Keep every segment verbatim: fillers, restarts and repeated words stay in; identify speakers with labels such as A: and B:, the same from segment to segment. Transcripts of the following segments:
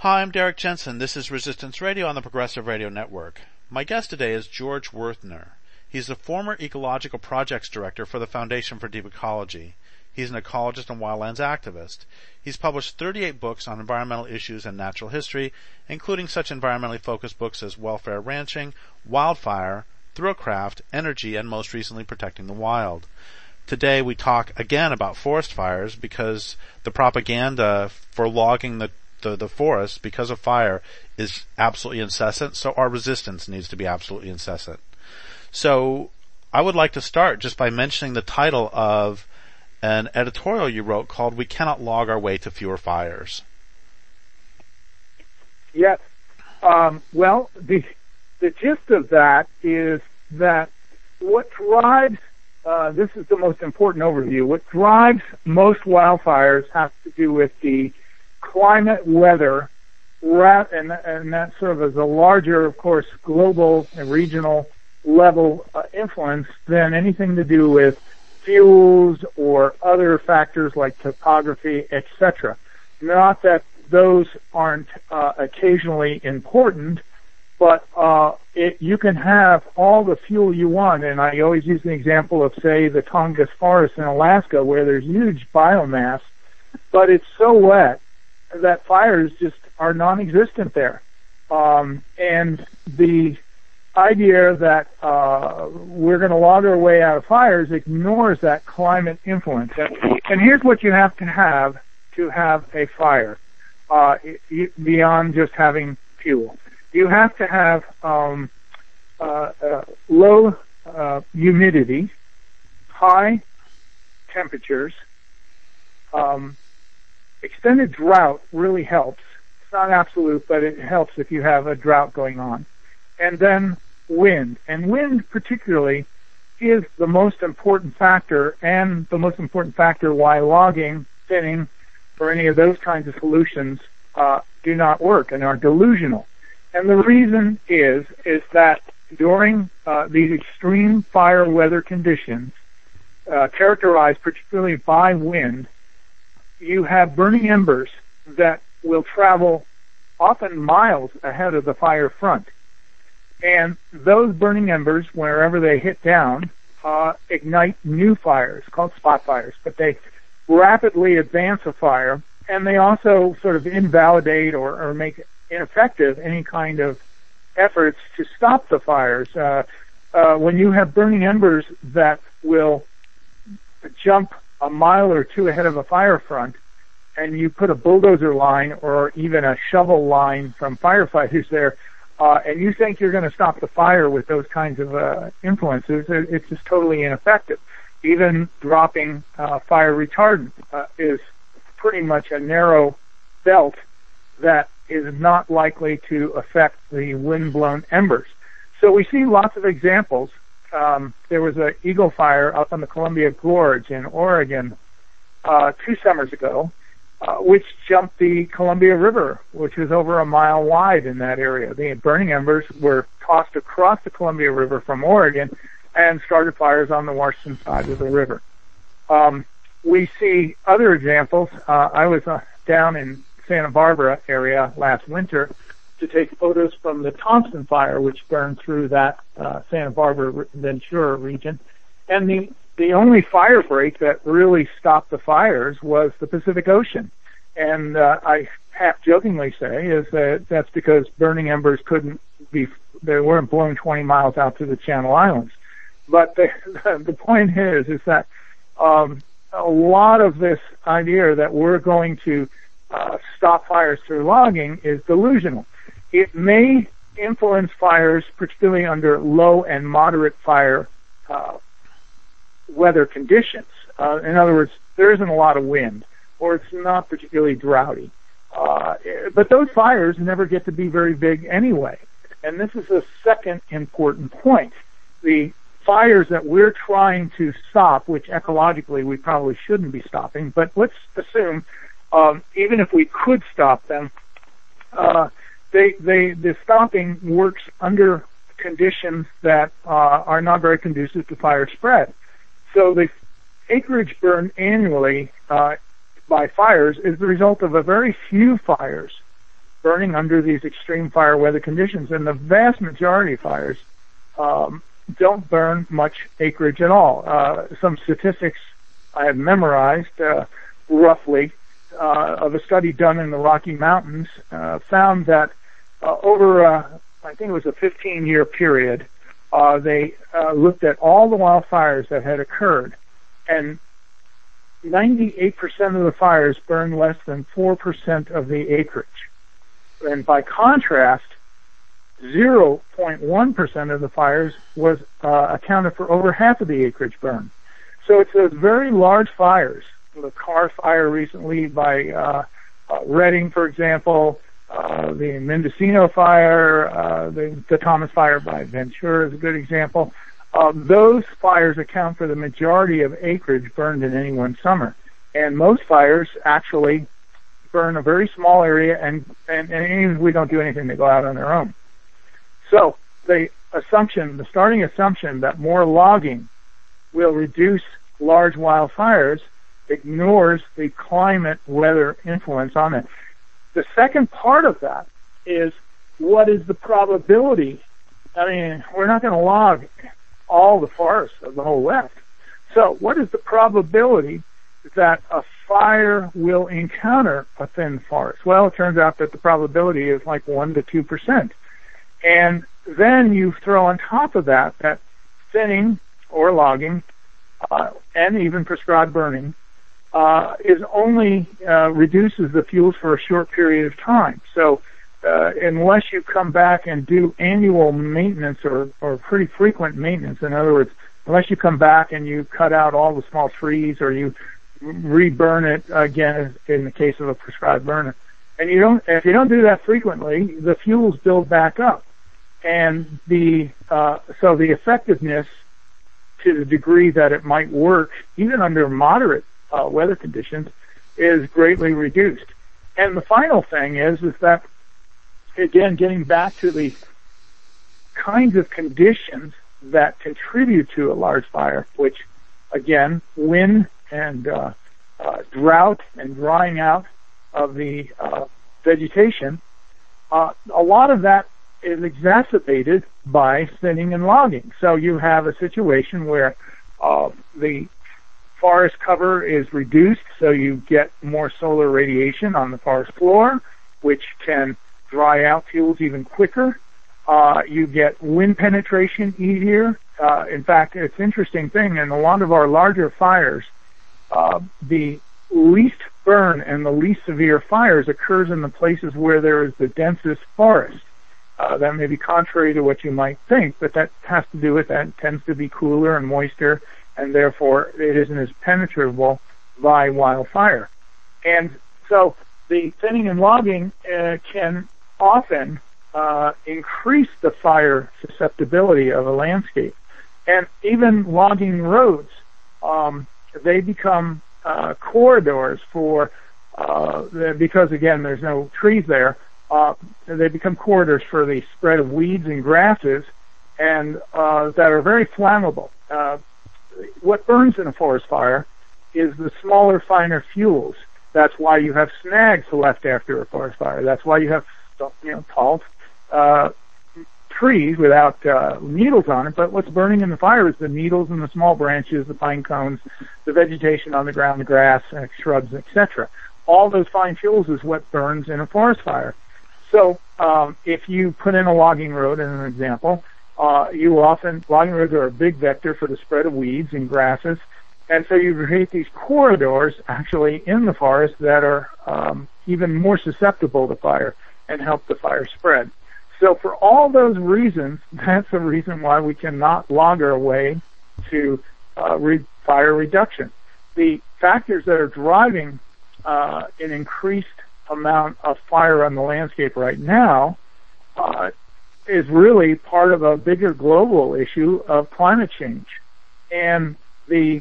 A: Hi, I'm Derek Jensen. This is Resistance Radio on the Progressive Radio Network. My guest today is George Werthner. He's the former Ecological Projects Director for the Foundation for Deep Ecology. He's an ecologist and wildlands activist. He's published thirty-eight books on environmental issues and natural history, including such environmentally focused books as Welfare Ranching, Wildfire, Thrillcraft, Energy, and most recently Protecting the Wild. Today we talk again about forest fires because the propaganda for logging the The, the forest, because of fire, is absolutely incessant, so our resistance needs to be absolutely incessant. So I would like to start just by mentioning the title of an editorial you wrote called "We Cannot Log Our Way to Fewer Fires."
B: Yes. Um, well, the the gist of that is that what drives, uh, this is the most important overview, what drives most wildfires has to do with the climate, weather, and, and that sort of is a larger, of course, global and regional level uh, influence than anything to do with fuels or other factors like topography, et cetera. Not that those aren't uh, occasionally important, but uh, it, you can have all the fuel you want, and I always use the example of, say, the Tongass Forest in Alaska, where there's huge biomass, but it's so wet that fires just are non-existent there. Um, and the idea that uh, we're going to log our way out of fires ignores that climate influence. And, and here's what you have to have to have a fire, uh, beyond just having fuel. You have to have um, uh, uh, low uh, humidity, high temperatures, um, extended drought really helps. It's not absolute, but it helps if you have a drought going on. And then wind. And wind particularly is the most important factor, and the most important factor why logging, thinning, or any of those kinds of solutions uh, do not work and are delusional. And the reason is, is that during uh, these extreme fire weather conditions, uh, characterized particularly by wind, you have burning embers that will travel often miles ahead of the fire front. And those burning embers, wherever they hit down, uh, ignite new fires, called spot fires. But they rapidly advance a fire, and they also sort of invalidate or, or make ineffective any kind of efforts to stop the fires. Uh, uh, when you have burning embers that will jump a mile or two ahead of a fire front, and you put a bulldozer line or even a shovel line from firefighters there, uh, and you think you're going to stop the fire with those kinds of uh, influences, it's just totally ineffective. Even dropping uh, fire retardant uh, is pretty much a narrow belt that is not likely to affect the wind-blown embers. So we see lots of examples. Um, there was an Eagle Fire up on the Columbia Gorge in Oregon uh, two summers ago, uh, which jumped the Columbia River, which was over a mile wide in that area. The burning embers were tossed across the Columbia River from Oregon and started fires on the Washington side of the river. Um, we see other examples. Uh, I was uh, down in Santa Barbara area last winter to take photos from the Thompson Fire, which burned through that uh, Santa Barbara Ventura region. And the, the only fire break that really stopped the fires was the Pacific Ocean. And uh, I half jokingly say is that that's because burning embers couldn't be, they weren't blown twenty miles out to the Channel Islands. But the, the point is, is that um, a lot of this idea that we're going to uh, stop fires through logging is delusional. It may influence fires, particularly under low and moderate fire uh, weather conditions. Uh, in other words, there isn't a lot of wind, or it's not particularly droughty. Uh, but those fires never get to be very big anyway. And this is a second important point. The fires that we're trying to stop, which ecologically we probably shouldn't be stopping, but let's assume um, even if we could stop them, uh, They, they, the stopping works under conditions that uh, are not very conducive to fire spread. So the acreage burned annually uh, by fires is the result of a very few fires burning under these extreme fire weather conditions. And the vast majority of fires um, don't burn much acreage at all. Uh, some statistics I have memorized, uh, roughly, uh, of a study done in the Rocky Mountains, uh, found that uh, over, uh, I think it was a fifteen-year period, uh, they uh, looked at all the wildfires that had occurred, and ninety-eight percent of the fires burned less than four percent of the acreage. And by contrast, zero point one percent of the fires was uh, accounted for over half of the acreage burned. So it's those very large fires, the Carr fire recently by uh, uh, Redding, for example, uh, the Mendocino fire, uh, the, the Thomas fire by Ventura is a good example. Uh, those fires account for the majority of acreage burned in any one summer. And most fires actually burn a very small area, and, and, and even if we don't do anything, they go out on their own. So the assumption, the starting assumption that more logging will reduce large wildfires ignores the climate weather influence on it. The second part of that is, what is the probability? I mean, we're not going to log all the forests of the whole West. So what is the probability that a fire will encounter a thin forest? Well, it turns out that the probability is like one to two percent. And then you throw on top of that that thinning or logging uh, and even prescribed burning uh, is only uh, reduces the fuels for a short period of time. So uh, unless you come back and do annual maintenance or, or pretty frequent maintenance, in other words, unless you come back and you cut out all the small trees or you re-burn it again in the case of a prescribed burner, and you don't, if you don't do that frequently, the fuels build back up. And the uh, so the effectiveness, to the degree that it might work, even under moderate uh, weather conditions, is greatly reduced. And the final thing is, is that, again, getting back to the kinds of conditions that contribute to a large fire, which, again, wind and uh, uh, drought and drying out of the uh, vegetation, uh, a lot of that is exacerbated by thinning and logging. So you have a situation where uh, the forest cover is reduced, so you get more solar radiation on the forest floor, which can dry out fuels even quicker. Uh, you get wind penetration easier. Uh, in fact, it's an interesting thing, in a lot of our larger fires, uh, the least burn and the least severe fires occurs in the places where there is the densest forest. Uh, that may be contrary to what you might think, but that has to do with that. It tends to be cooler and moister, and therefore it isn't as penetrable by wildfire. And so the thinning and logging uh, can often uh, increase the fire susceptibility of a landscape. And even logging roads, um, they become uh, corridors for, uh, because again, there's no trees there, Uh, they become corridors for the spread of weeds and grasses, and uh, that are very flammable. Uh, what burns in a forest fire is the smaller, finer fuels. That's why you have snags left after a forest fire. That's why you have, you know, tall uh, trees without uh, needles on it. But what's burning in the fire is the needles and the small branches, the pine cones, the vegetation on the ground, the grass, uh, shrubs, et cetera. All those fine fuels is what burns in a forest fire. So um, if you put in a logging road, as an example, uh, you often, logging roads are a big vector for the spread of weeds and grasses, and so you create these corridors actually in the forest that are um, even more susceptible to fire and help the fire spread. So for all those reasons, that's a reason why we cannot log our way to uh, re- fire reduction. The factors that are driving uh, an increased amount of fire on the landscape right now uh, is really part of a bigger global issue of climate change. And the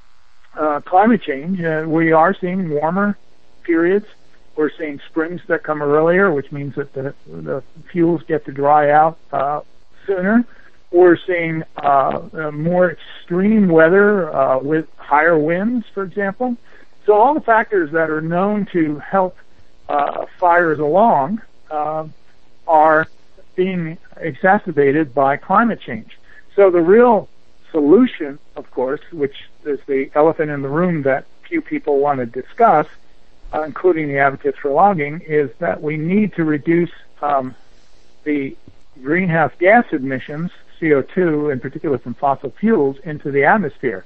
B: uh, climate change, uh, we are seeing warmer periods. We're seeing springs that come earlier, which means that the, the fuels get to dry out uh, sooner. We're seeing uh, uh, more extreme weather uh, with higher winds, for example. So all the factors that are known to help Uh, fires along uh, are being exacerbated by climate change. So the real solution, of course, which is the elephant in the room that few people want to discuss, uh, including the advocates for logging, is that we need to reduce um, the greenhouse gas emissions, C O two in particular from fossil fuels, into the atmosphere.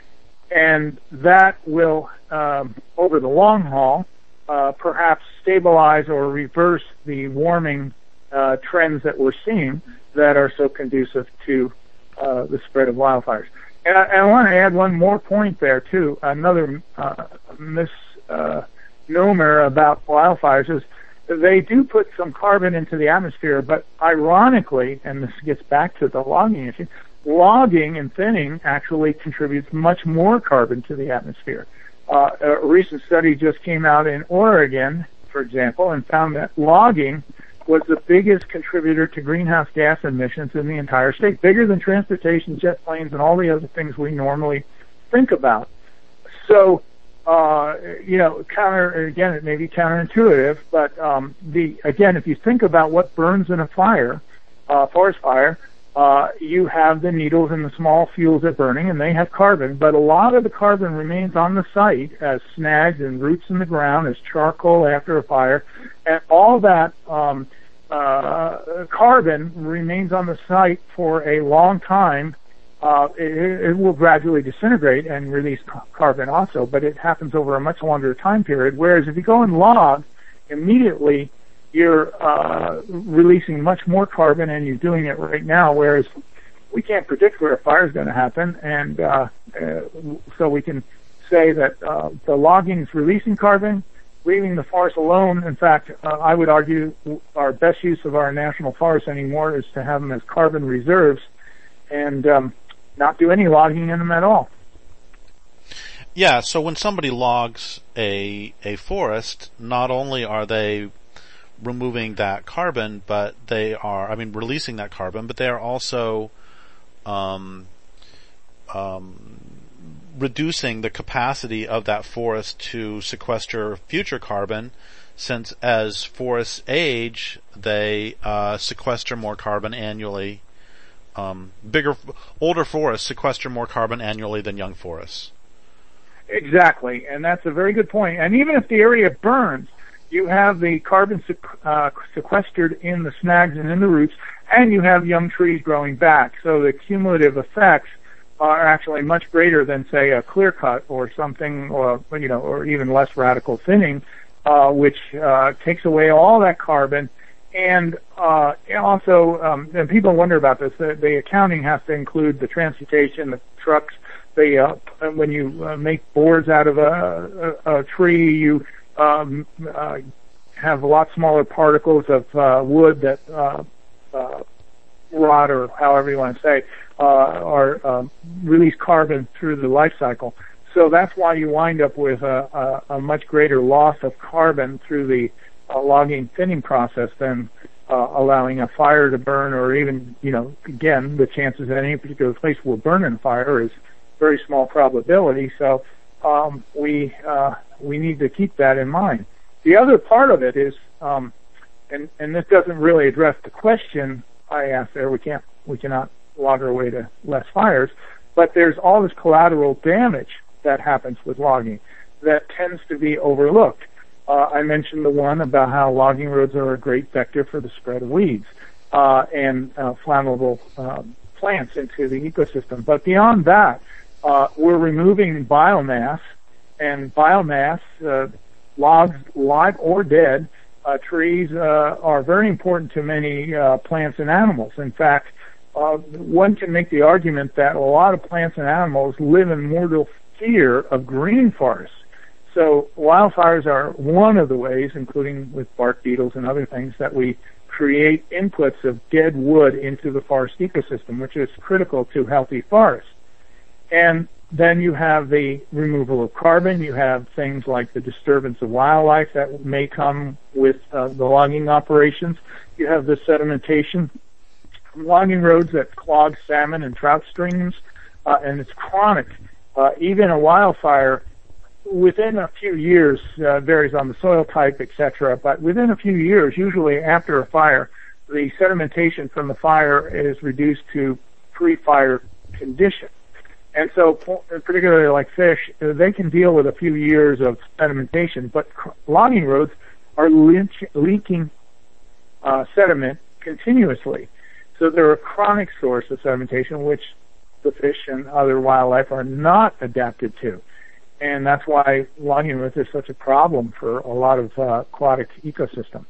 B: And that will, um, over the long haul, uh, perhaps stabilize or reverse the warming uh, trends that we're seeing that are so conducive to uh, the spread of wildfires. And I, I want to add one more point there, too. Another uh, misnomer uh, about wildfires is they do put some carbon into the atmosphere, but ironically, and this gets back to the logging issue, logging and thinning actually contributes much more carbon to the atmosphere. Uh, a recent study just came out in Oregon, for example, and found that logging was the biggest contributor to greenhouse gas emissions in the entire state, bigger than transportation, jet planes, and all the other things we normally think about. So, uh, you know, counter, again, it may be counterintuitive, but um, the again, if you think about what burns in a fire, uh, forest fire, Uh, you have the needles and the small fuels that are burning, and they have carbon, but a lot of the carbon remains on the site as snags and roots in the ground, as charcoal after a fire, and all that um, uh, carbon remains on the site for a long time. Uh, it, it will gradually disintegrate and release carbon also, but it happens over a much longer time period, whereas if you go and log immediately, you're uh, releasing much more carbon, and you're doing it right now, whereas we can't predict where a fire is going to happen, and uh, uh, so we can say that uh, the logging is releasing carbon, leaving the forest alone. In fact, uh, I would argue our best use of our national forests anymore is to have them as carbon reserves and um, not do any logging in them at all.
A: Yeah, so when somebody logs a a forest, not only are they removing that carbon, but they are, I mean, releasing that carbon, but they are also um, um, reducing the capacity of that forest to sequester future carbon, since as forests age, they uh, sequester more carbon annually. Um, bigger, older forests sequester more carbon annually than young forests.
B: Exactly, and that's a very good point. And even if the area burns, you have the carbon uh, sequestered in the snags and in the roots, and you have young trees growing back. So the cumulative effects are actually much greater than, say, a clear cut or something, or you know, or even less radical thinning, uh, which uh, takes away all that carbon. And uh, also, um, and people wonder about this. The, the accounting has to include the transportation, the trucks. The uh, when you uh, make boards out of a, a, a tree, you Um, uh, have a lot smaller particles of uh, wood that uh, uh, rot, or however you want to say, uh, or um, release carbon through the life cycle. So that's why you wind up with a, a, a much greater loss of carbon through the uh, logging thinning process than uh, allowing a fire to burn, or even, you know, again, the chances that any particular place will burn in a fire is very small probability. So um, we uh, we need to keep that in mind. The other part of it is, um, and, and this doesn't really address the question I asked there, we can't, we cannot log our way to less fires, but there's all this collateral damage that happens with logging that tends to be overlooked. Uh, I mentioned the one about how logging roads are a great vector for the spread of weeds uh, and uh, flammable uh, plants into the ecosystem. But beyond that, uh, we're removing biomass, and biomass, uh, logs, live or dead, uh, trees uh, are very important to many uh, plants and animals. In fact, uh, one can make the argument that a lot of plants and animals live in mortal fear of green forests. So wildfires are one of the ways, including with bark beetles and other things, that we create inputs of dead wood into the forest ecosystem, which is critical to healthy forests. And then you have the removal of carbon. You have things like the disturbance of wildlife that may come with uh, the logging operations. You have the sedimentation from logging roads that clog salmon and trout streams, uh, and it's chronic. Uh, even a wildfire within a few years, uh, varies on the soil type, et cetera, but within a few years, usually after a fire, the sedimentation from the fire is reduced to pre-fire condition. And so, particularly like fish, they can deal with a few years of sedimentation, but logging roads are leaking uh, sediment continuously. So they're a chronic source of sedimentation, which the fish and other wildlife are not adapted to. And that's why logging roads is such a problem for a lot of uh, aquatic ecosystems.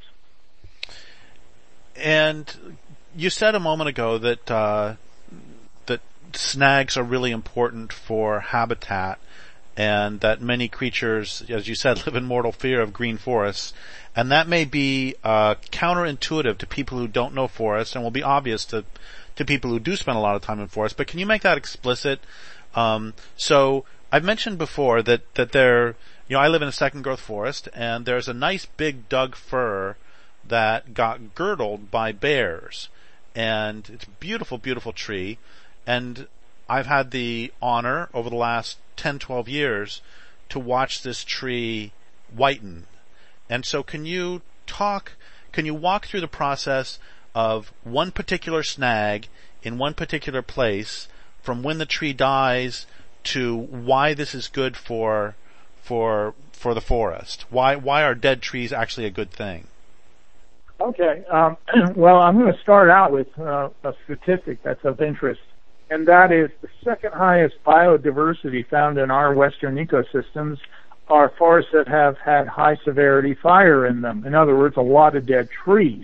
A: And you said a moment ago that uh, that snags are really important for habitat, and that many creatures, as you said, live in mortal fear of green forests. And that may be uh, counterintuitive to people who don't know forests, and will be obvious to to people who do spend a lot of time in forests. But can you make that explicit? Um, so I've mentioned before that that there, you know, I live in a second growth forest, and there's a nice big Doug fir that got girdled by bears, and it's a beautiful, beautiful tree. And I've had the honor over the last ten, twelve years to watch this tree whiten. And so can you talk, can you walk through the process of one particular snag in one particular place, from when the tree dies to why this is good for, for, for the forest? Why, why are dead trees actually a good thing?
B: Okay. Um, well, I'm going to start out with uh, a statistic that's of interest, and that is the second highest biodiversity found in our western ecosystems are forests that have had high severity fire in them. In other words, a lot of dead trees.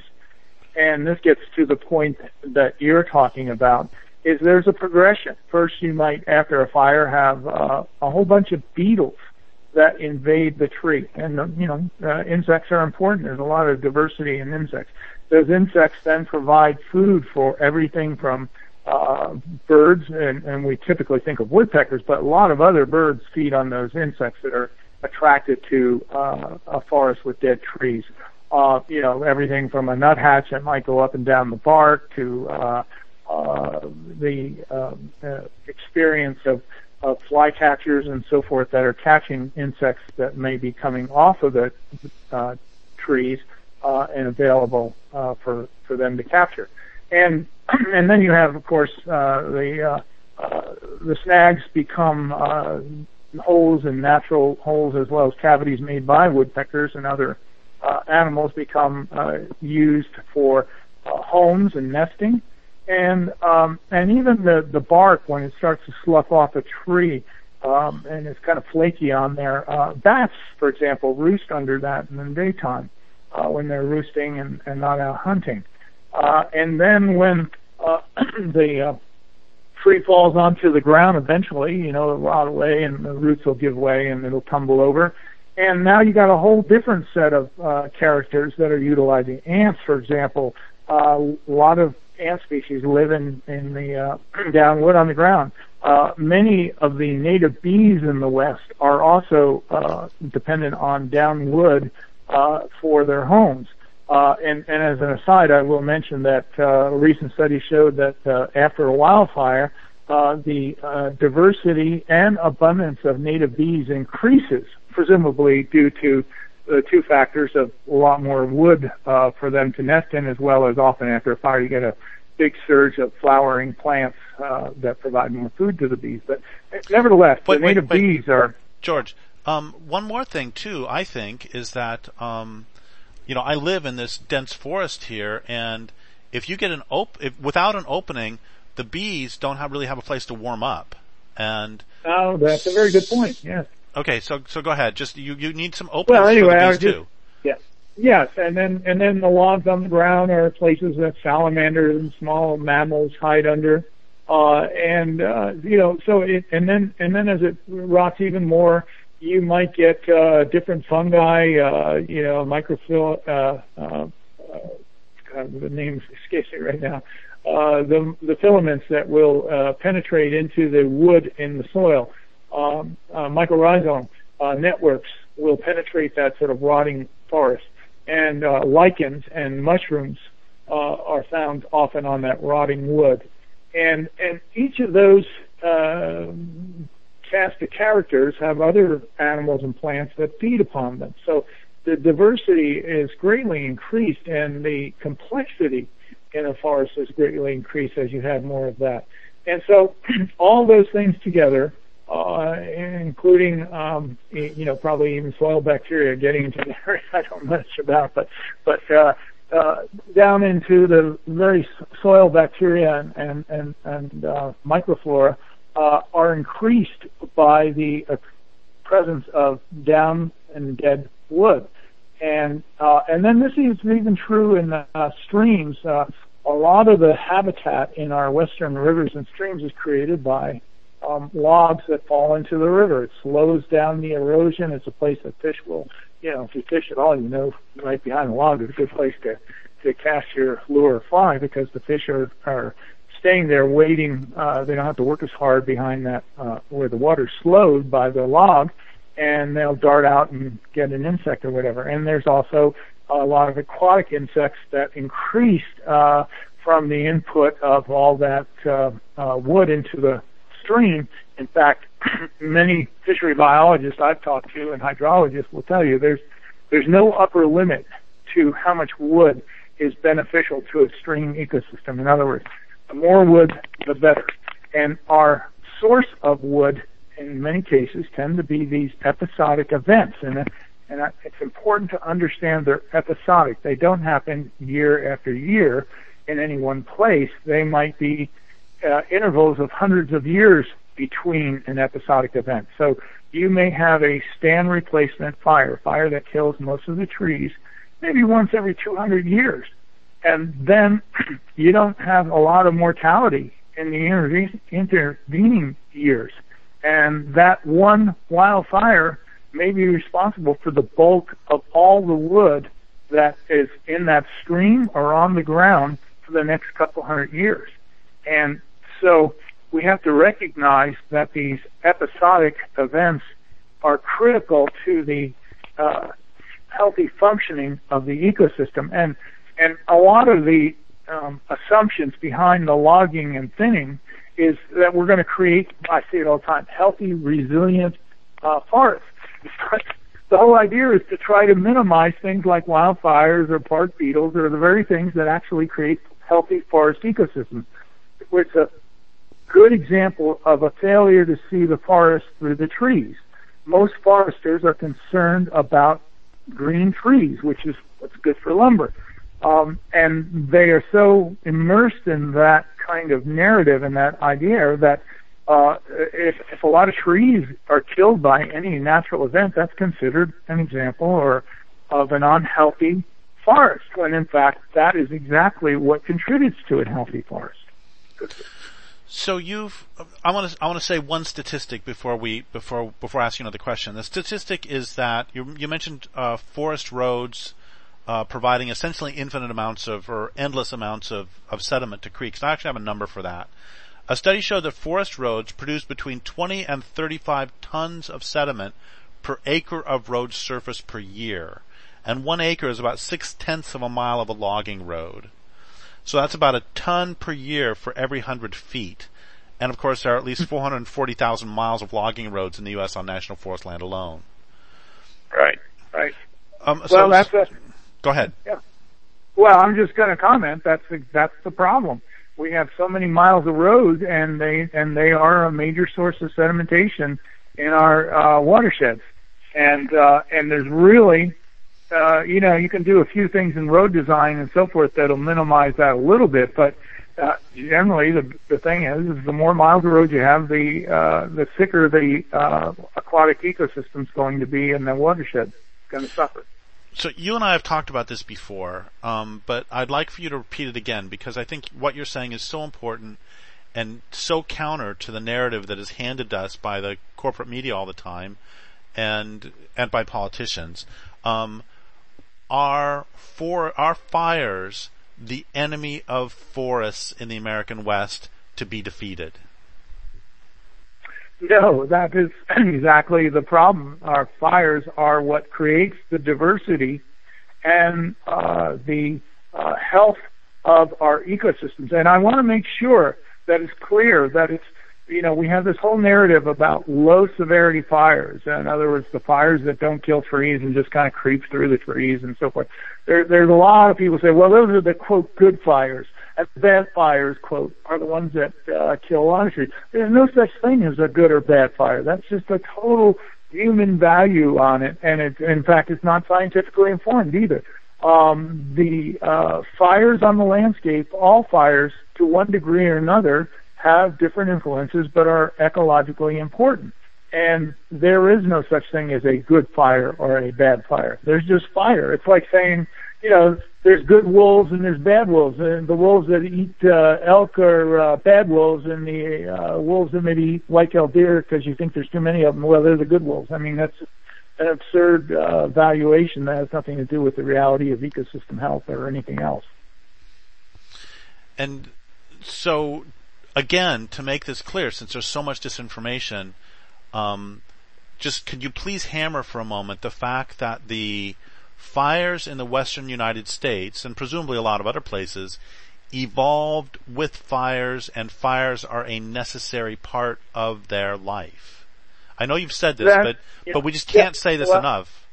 B: And this gets to the point that you're talking about, is there's a progression. First, you might, after a fire, have uh, a whole bunch of beetles that invade the tree. And, uh, you know, uh, insects are important. There's a lot of diversity in insects. Those insects then provide food for everything from uh, birds, and, and we typically think of woodpeckers, but a lot of other birds feed on those insects that are attracted to uh, a forest with dead trees. Uh, you know, everything from a nuthatch that might go up and down the bark to uh, uh, the uh, uh, experience of, of flycatchers and so forth that are catching insects that may be coming off of the uh, trees uh, and available uh, for for them to capture. And and then you have, of course, uh, the uh, uh, the snags become uh, holes and natural holes, as well as cavities made by woodpeckers and other uh, animals, become uh, used for uh, homes and nesting. And um, and even the, the bark, when it starts to slough off a tree um, and it's kind of flaky on there, uh, bats, for example, roost under that in the daytime uh, when they're roosting and, and not out hunting. Uh, and then when uh, the uh, tree falls onto the ground, eventually, you know, it'll rot away and the roots will give way and it'll tumble over. And now you got a whole different set of uh, characters that are utilizing ants, for example. Uh, a lot of ant species live in, in the uh, downwood on the ground. Uh, many of the native bees in the West are also uh, dependent on downwood uh, for their homes. Uh, and, and as an aside, I will mention that uh, a recent study showed that uh, after a wildfire, uh, the uh, diversity and abundance of native bees increases, presumably due to the two factors of a lot more wood uh, for them to nest in, as well as often after a fire you get a big surge of flowering plants uh, that provide more food to the bees. But nevertheless,
A: wait,
B: the native
A: wait, wait.
B: bees are...
A: George, um, one more thing, too, I think, is that... Um, You know, I live in this dense forest here, and if you get an op- if, without an opening, the bees don't have, really have a place to warm up. And
B: oh, that's a very good point. Yes.
A: Okay, so so go ahead. Just you you need some openings
B: well, anyway,
A: for the bees
B: just,
A: too.
B: Yes. Yes, and then and then the logs on the ground are places that salamanders and small mammals hide under, uh, and uh, you know, so it, and then and then as it rots even more, you might get uh, different fungi, uh, you know, microfil. Uh, uh, uh, the name escapes me right now. Uh, the the filaments that will uh, penetrate into the wood in the soil, um, uh, mycorrhizal uh, networks will penetrate that sort of rotting forest, and uh, lichens and mushrooms uh, are found often on that rotting wood, and and each of those Uh, cast of characters have other animals and plants that feed upon them. So the diversity is greatly increased, and the complexity in a forest is greatly increased as you have more of that. And so all those things together, uh, including, um, you know, probably even soil bacteria, getting into the area I don't know much about, but, but, uh, uh, down into the very soil bacteria and, and, and, and uh, microflora, uh, are increased by the uh, presence of down and dead wood. And, uh, and then this is even true in the uh, streams. Uh, a lot of the habitat in our western rivers and streams is created by um, logs that fall into the river. It slows down the erosion. It's a place that fish will, you know, if you fish at all, you know, right behind the log is a good place to, to cast your lure or fly, because the fish are, are staying there waiting. Uh, they don't have to work as hard behind that, uh, where the water's slowed by the log, and they'll dart out and get an insect or whatever. And there's also a lot of aquatic insects that increased uh, from the input of all that uh, uh, wood into the stream. In fact, many fishery biologists I've talked to and hydrologists will tell you there's there's no upper limit to how much wood is beneficial to a stream ecosystem. In other words, the more wood, the better. And our source of wood, in many cases, tend to be these episodic events. And, and it's important to understand they're episodic. They don't happen year after year in any one place. They might be uh, intervals of hundreds of years between an episodic event. So you may have a stand replacement fire, fire that kills most of the trees, maybe once every two hundred years. And then you don't have a lot of mortality in the interve- intervening years. And that one wildfire may be responsible for the bulk of all the wood that is in that stream or on the ground for the next couple hundred years. And so we have to recognize that these episodic events are critical to the uh, healthy functioning of the ecosystem. And and a lot of the um, assumptions behind the logging and thinning is that we're going to create, I say it all the time, healthy, resilient uh, forests. The whole idea is to try to minimize things like wildfires or bark beetles, or the very things that actually create healthy forest ecosystems. It's a good example of a failure to see the forest through the trees. Most foresters are concerned about green trees, which is what's good for lumber. Um, and they are so immersed in that kind of narrative and that idea that uh, if, if a lot of trees are killed by any natural event, that's considered an example or of an unhealthy forest, when in fact that is exactly what contributes to a healthy forest.
A: So you've, I want to, I want to say one statistic before we, before, before asking another question. The statistic is that you, you mentioned uh, forest roads Uh, providing essentially infinite amounts of, or endless amounts of, of sediment to creeks. I actually have a number for that. A study showed that forest roads produce between twenty and thirty-five tons of sediment per acre of road surface per year. And one acre is about six-tenths of a mile of a logging road. So that's about a ton per year for every hundred feet. And of course there are at least four hundred forty thousand miles of logging roads in the U S on national forest land alone.
B: Right, right.
A: Um, so,
B: well, that's a...
A: Go ahead.
B: Yeah. Well, I'm just going to comment. That's the, that's the problem. We have so many miles of road, and they and they are a major source of sedimentation in our uh, watersheds. And uh, and there's really, uh, you know, you can do a few things in road design and so forth that'll minimize that a little bit. But uh, generally, the the thing is, is the more miles of road you have, the uh, the thicker the uh, aquatic ecosystem's going to be, and the watershed is going to suffer.
A: So you and I have talked about this before, um, but I'd like for you to repeat it again, because I think what you're saying is so important and so counter to the narrative that is handed to us by the corporate media all the time and and by politicians. Um, are for are fires the enemy of forests in the American West to be defeated?
B: No, that is exactly the problem. Our fires are what creates the diversity and uh, the uh, health of our ecosystems. And I want to make sure that it's clear that it's you know, we have this whole narrative about low severity fires. In other words, the fires that don't kill trees and just kind of creep through the trees and so forth. There, there's a lot of people say, well, those are the, quote, good fires. And bad fires, quote, are the ones that uh, kill a lot of trees. There's no such thing as a good or bad fire. That's just a total human value on it. And it, in fact, it's not scientifically informed either. Um, the uh, fires on the landscape, all fires, to one degree or another, have different influences but are ecologically important. And there is no such thing as a good fire or a bad fire. There's just fire. It's like saying, you know, there's good wolves and there's bad wolves. And the wolves that eat uh, elk are uh, bad wolves, and the uh, wolves that maybe eat white-tailed deer because you think there's too many of them, well, they're the good wolves. I mean, that's an absurd uh, valuation that has nothing to do with the reality of ecosystem health or anything else.
A: And so, again, to make this clear, since there's so much disinformation, um, just could you please hammer for a moment the fact that the fires in the western United States, and presumably a lot of other places, evolved with fires, and fires are a necessary part of their life? I know you've said this, that, but yeah, but we just can't yeah, say this well, enough.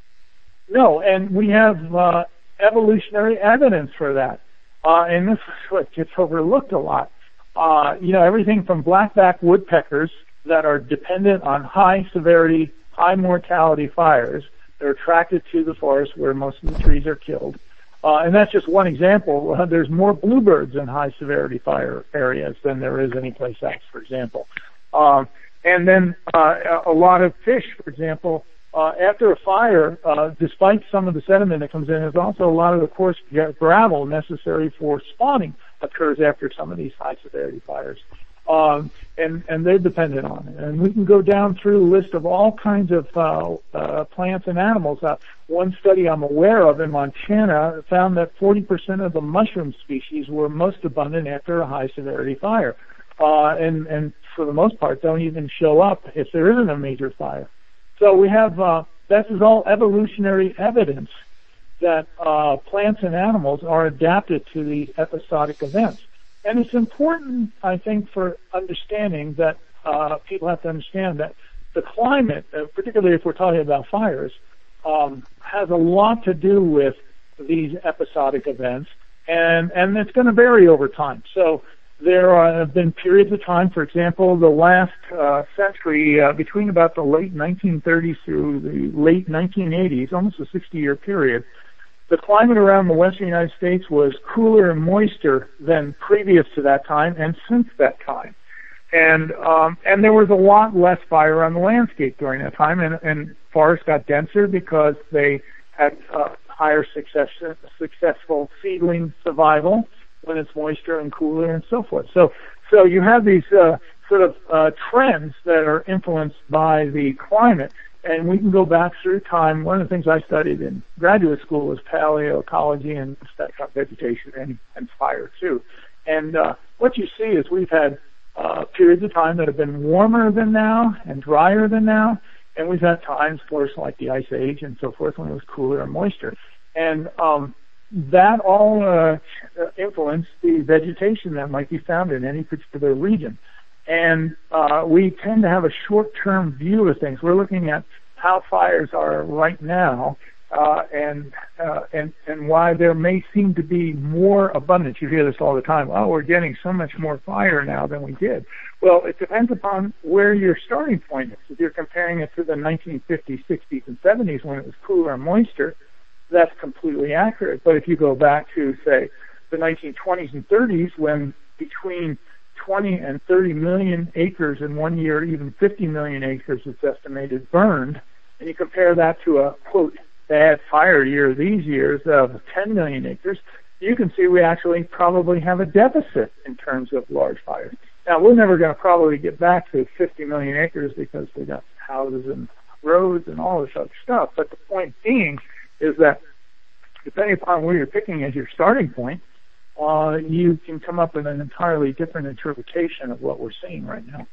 B: No, and we have uh, evolutionary evidence for that. Uh, and this is what gets overlooked a lot. Uh, you know, everything from blackback woodpeckers that are dependent on high severity, high mortality fires. They're attracted to the forest where most of the trees are killed. Uh, and that's just one example. Uh, there's more bluebirds in high severity fire areas than there is anyplace else, for example. Um, and then uh, a lot of fish, for example, uh, after a fire, uh, despite some of the sediment that comes in, there's also a lot of the coarse gravel necessary for spawning occurs after some of these high severity fires. Um, and, and they're dependent on it. And we can go down through a list of all kinds of uh, uh, plants and animals. Uh, one study I'm aware of in Montana found that forty percent of the mushroom species were most abundant after a high severity fire. Uh, and, and for the most part don't even show up if there isn't a major fire. So we have, uh, this is all evolutionary evidence that uh, plants and animals are adapted to these episodic events. And it's important, I think, for understanding that uh, people have to understand that the climate, uh, particularly if we're talking about fires, um, has a lot to do with these episodic events, and, and it's going to vary over time. So there are, have been periods of time, for example, the last uh, century, uh, between about the late nineteen thirties through the late nineteen eighties, almost a sixty-year period, the climate around the western United States was cooler and moister than previous to that time and since that time. And um, and there was a lot less fire on the landscape during that time, and, and forests got denser because they had uh, higher success, successful seedling survival when it's moister and cooler and so forth. So so you have these uh, sort of uh, trends that are influenced by the climate. And we can go back through time. One of the things I studied in graduate school was paleoecology and studied vegetation and, and fire too. And uh, what you see is we've had uh, periods of time that have been warmer than now and drier than now, and we've had times, of course, like the Ice Age and so forth, when it was cooler and moister. And um, that all uh, influenced the vegetation that might be found in any particular region. And uh, we tend to have a short-term view of things. We're looking at how fires are right now, uh, and uh, and and why there may seem to be more abundance. You hear this all the time. Oh, we're getting so much more fire now than we did. Well, it depends upon where your starting point is. If you're comparing it to the nineteen fifties, sixties, and seventies when it was cooler and moister, that's completely accurate. But if you go back to, say, the nineteen twenties and thirties, when between twenty and thirty million acres in one year, even fifty million acres, it's estimated, burned, and you compare that to a, quote, bad fire year these years of ten million acres, you can see we actually probably have a deficit in terms of large fires. Now, we're never going to probably get back to fifty million acres because we got houses and roads and all this other stuff, but the point being is that depending upon where you're picking as your starting point, Uh, you can come up with an entirely different interpretation of what we're seeing right now.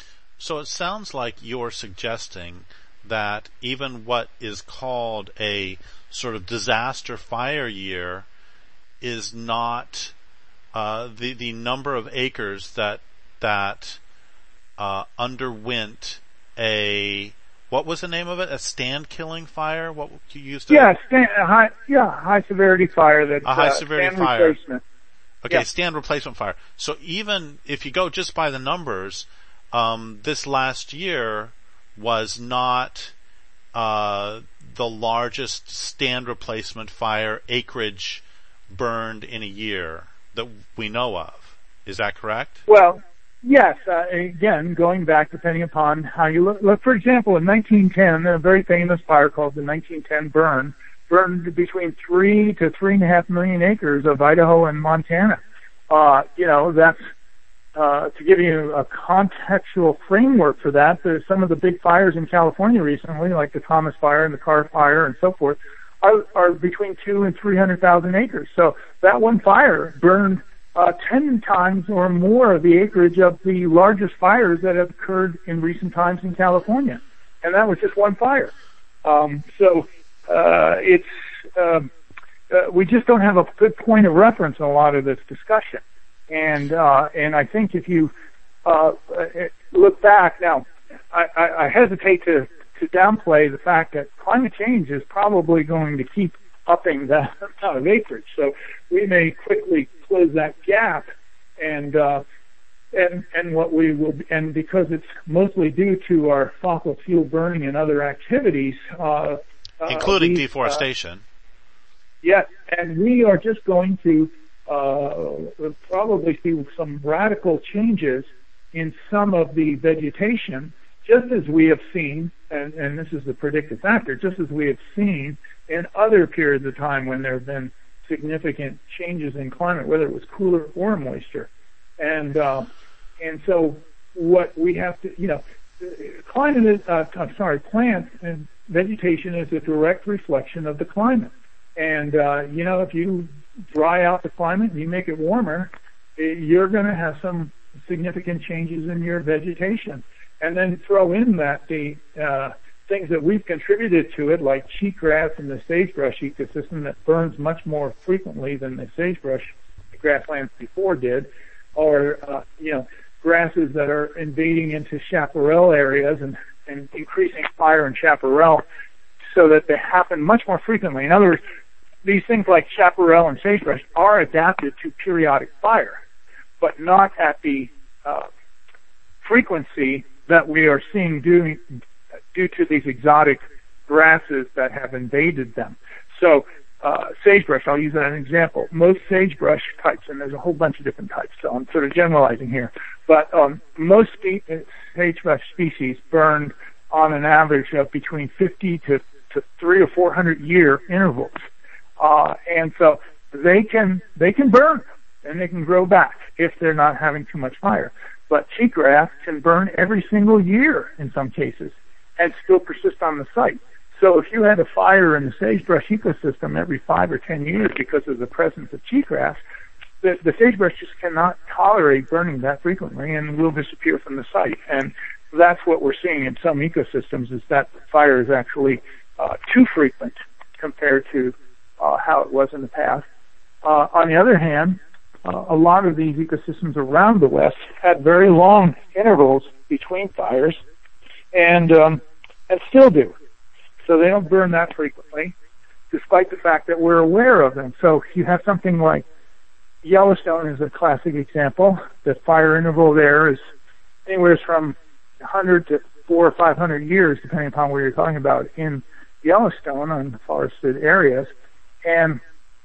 A: So it sounds like you're suggesting that even what is called a sort of disaster fire year is not uh, the the number of acres that that uh, underwent a, what was the name of it? A stand-killing fire? What you used to?
B: Yeah, stand, high, yeah, high severity fire. That
A: a high
B: uh,
A: severity
B: stand
A: fire.
B: Replacement.
A: Okay,
B: yeah.
A: stand replacement fire. So even if you go just by the numbers, um, this last year was not uh, the largest stand replacement fire acreage burned in a year that we know of. Is that correct?
B: Well, yes. Uh, again, going back, depending upon how you look. Look, for example, in nineteen ten, a very famous fire called the nineteen ten burn burned between three to three and a half million acres of Idaho and Montana. Uh, you know, that's uh, to give you a contextual framework for that. There's some of the big fires in California recently, like the Thomas Fire and the Carr Fire and so forth, are, are between two and three hundred thousand acres. So that one fire burned Uh, ten times or more of the acreage of the largest fires that have occurred in recent times in California. And that was just one fire. Um, so uh, it's uh, uh, we just don't have a good point of reference in a lot of this discussion. And uh, and I think if you uh, look back, now I, I, I hesitate to, to downplay the fact that climate change is probably going to keep upping that amount of acreage. So we may quickly close that gap, and uh, and and what we will, and because it's mostly due to our fossil fuel burning and other activities, uh,
A: including
B: uh, we,
A: deforestation.
B: Uh, yes, and we are just going to uh, probably see some radical changes in some of the vegetation, just as we have seen, and, and this is the predictive factor, just as we have seen in other periods of time when there have been significant changes in climate, whether it was cooler or moisture. And uh, and so what we have to, you know, climate is, uh, I'm sorry, plants and vegetation is a direct reflection of the climate. And, uh, you know, if you dry out the climate and you make it warmer, you're going to have some significant changes in your vegetation. And then throw in that the uh, things that we've contributed to it, like cheatgrass and the sagebrush ecosystem that burns much more frequently than the sagebrush grasslands before did, or, uh, you know, grasses that are invading into chaparral areas and, and increasing fire in chaparral so that they happen much more frequently. In other words, these things like chaparral and sagebrush are adapted to periodic fire, but not at the uh, frequency that we are seeing due, due to these exotic grasses that have invaded them. So uh, sagebrush, I'll use that as an example. Most sagebrush types, and there's a whole bunch of different types, so I'm sort of generalizing here, but um, most spe- sagebrush species burned on an average of between fifty to, to three or four hundred year intervals. Uh, and so they can, they can burn and they can grow back if they're not having too much fire. But cheatgrass can burn every single year in some cases and still persist on the site. So if you had a fire in the sagebrush ecosystem every five or ten years because of the presence of cheatgrass, the, the sagebrush just cannot tolerate burning that frequently and will disappear from the site. And that's what we're seeing in some ecosystems, is that fire is actually uh, too frequent compared to uh, how it was in the past. Uh, on the other hand, Uh, a lot of these ecosystems around the West had very long intervals between fires, and um, and still do. So they don't burn that frequently, despite the fact that we're aware of them. So you have something like Yellowstone is a classic example. The fire interval there is anywhere from one hundred to four or five hundred years, depending upon what you're talking about in Yellowstone on forested areas, and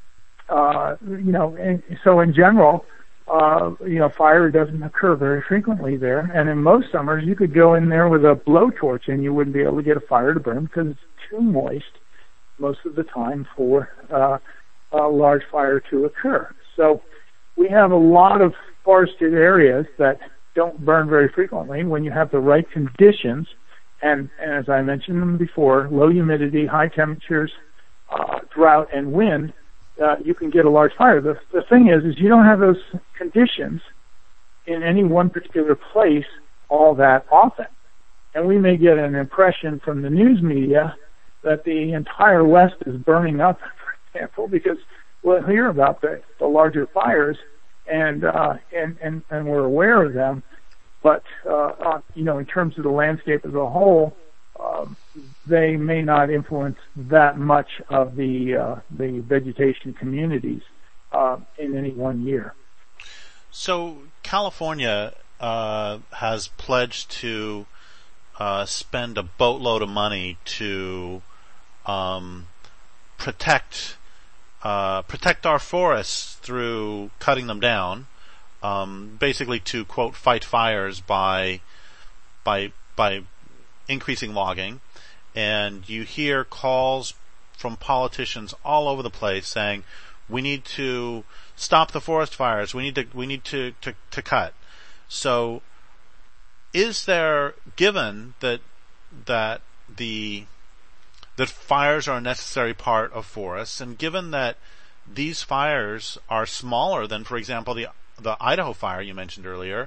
B: Uh, you know, and so in general, uh, you know, fire doesn't occur very frequently there. And in most summers, you could go in there with a blowtorch and you wouldn't be able to get a fire to burn because it's too moist most of the time for uh, a large fire to occur. So we have a lot of forested areas that don't burn very frequently when you have the right conditions. And, and as I mentioned before, low humidity, high temperatures, uh, drought, and wind. Uh, you can get a large fire. The, the thing is, is you don't have those conditions in any one particular place all that often. And we may get an impression from the news media that the entire West is burning up, for example, because we'll hear about the, the larger fires and, uh, and, and, and we're aware of them. but uh, uh, you know, in terms of the landscape as a whole, um, they may not influence that much of the uh, the vegetation communities uh, in any one year.
A: So California uh, has pledged to uh, spend a boatload of money to um, protect uh, protect our forests through cutting them down, um, basically to quote fight fires by by by increasing logging. And you hear calls from politicians all over the place saying, we need to stop the forest fires. We need to, we need to, to, to cut. So is there, given that, that the, that fires are a necessary part of forests, and given that these fires are smaller than, for example, the, the Idaho fire you mentioned earlier,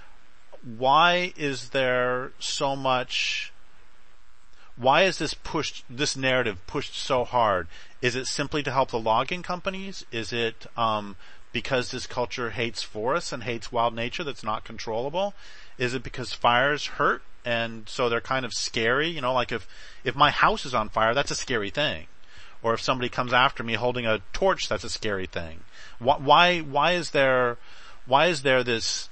A: why is there so much, why is this pushed, this narrative pushed so hard? Is it simply to help the logging companies? Is it um, because this culture hates forests and hates wild nature that's not controllable? Is it because fires hurt and so they're kind of scary? You know, like if, if my house is on fire, that's a scary thing. Or if somebody comes after me holding a torch, that's a scary thing. Why, why is there, why is there this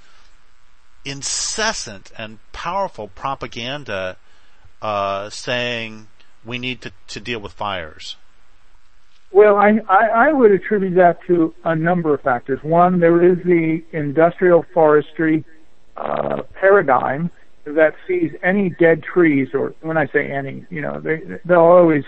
A: incessant and powerful propaganda Uh, saying we need to, to deal with fires?
B: Well, I, I, I would attribute that to a number of factors. One, there is the industrial forestry uh, paradigm that sees any dead trees, or when I say any, you know, they, they'll always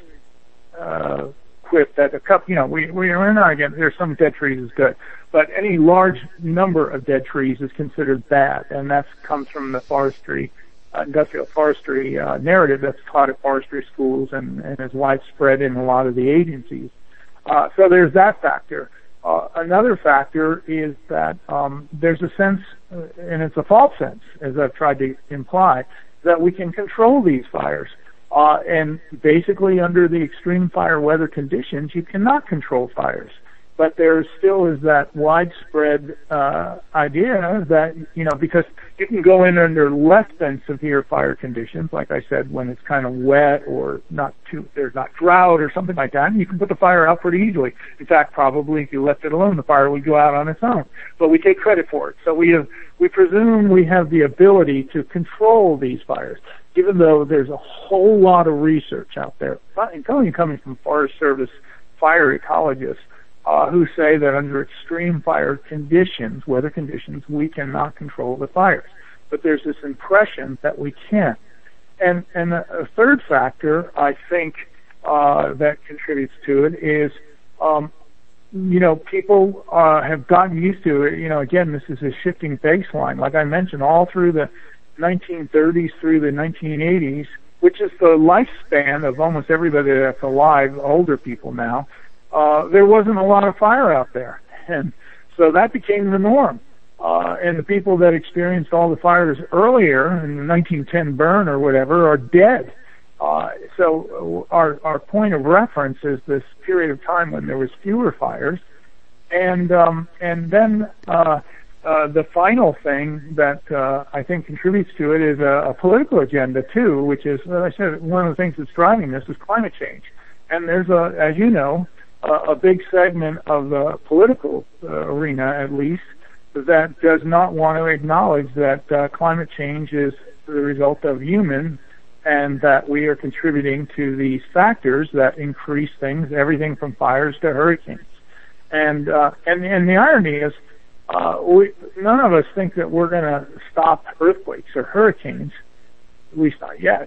B: uh, quip that a couple, you know, we, we're not again, there's some dead trees is good, but any large number of dead trees is considered bad, and that comes from the forestry Uh, industrial forestry uh, narrative that's taught at forestry schools and, and is widespread in a lot of the agencies. Uh, so there's that factor. Uh, another factor is that um, there's a sense, uh, and it's a false sense, as I've tried to imply, that we can control these fires. Uh, and basically under the extreme fire weather conditions, you cannot control fires. But there still is that widespread uh, idea that, you know, because you can go in under less than severe fire conditions, like I said, when it's kind of wet or not too, there's not drought or something like that, and you can put the fire out pretty easily. In fact, probably if you left it alone, the fire would go out on its own. But we take credit for it. So we have, we presume we have the ability to control these fires, even though there's a whole lot of research out there, including coming from Forest Service fire ecologists, Uh, who say that under extreme fire conditions, weather conditions, we cannot control the fires. But there's this impression that we can. And, and a, a third factor, I think, uh, that contributes to it is, um, you know, people uh, have gotten used to it. You know, again, this is a shifting baseline. Like I mentioned, all through the nineteen thirties through the nineteen eighties, which is the lifespan of almost everybody that's alive, older people now, Uh, there wasn't a lot of fire out there. And so that became the norm. Uh, and the people that experienced all the fires earlier in the nineteen ten burn or whatever are dead. Uh, so our, our point of reference is this period of time when there was fewer fires. And, um, and then, uh, uh, the final thing that, uh, I think contributes to it is a, a political agenda too, which is, as I said, one of the things that's driving this is climate change. And there's a, as you know, a big segment of the political uh, arena, at least, that does not want to acknowledge that uh, climate change is the result of human, and that we are contributing to these factors that increase things, everything from fires to hurricanes. And uh, and, and the irony is, uh, we, none of us think that we're going to stop earthquakes or hurricanes, at least not yet.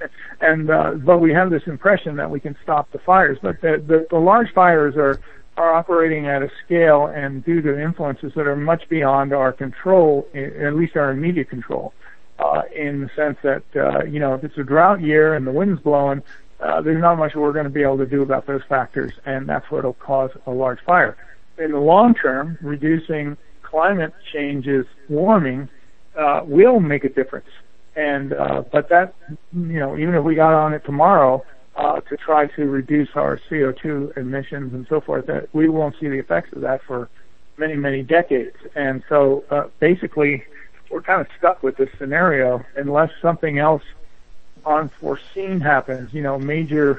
B: and uh, but we have this impression that we can stop the fires. But the, the, the large fires are, are operating at a scale and due to influences that are much beyond our control, at least our immediate control, uh, in the sense that, uh, you know, if it's a drought year and the wind's blowing, uh, there's not much we're going to be able to do about those factors, and that's what will cause a large fire. In the long term, reducing climate change's warming uh, will make a difference. And uh, but that, you know, even if we got on it tomorrow uh, to try to reduce our C O two emissions and so forth, that we won't see the effects of that for many, many decades. And so uh, basically we're kind of stuck with this scenario unless something else unforeseen happens. You know, major,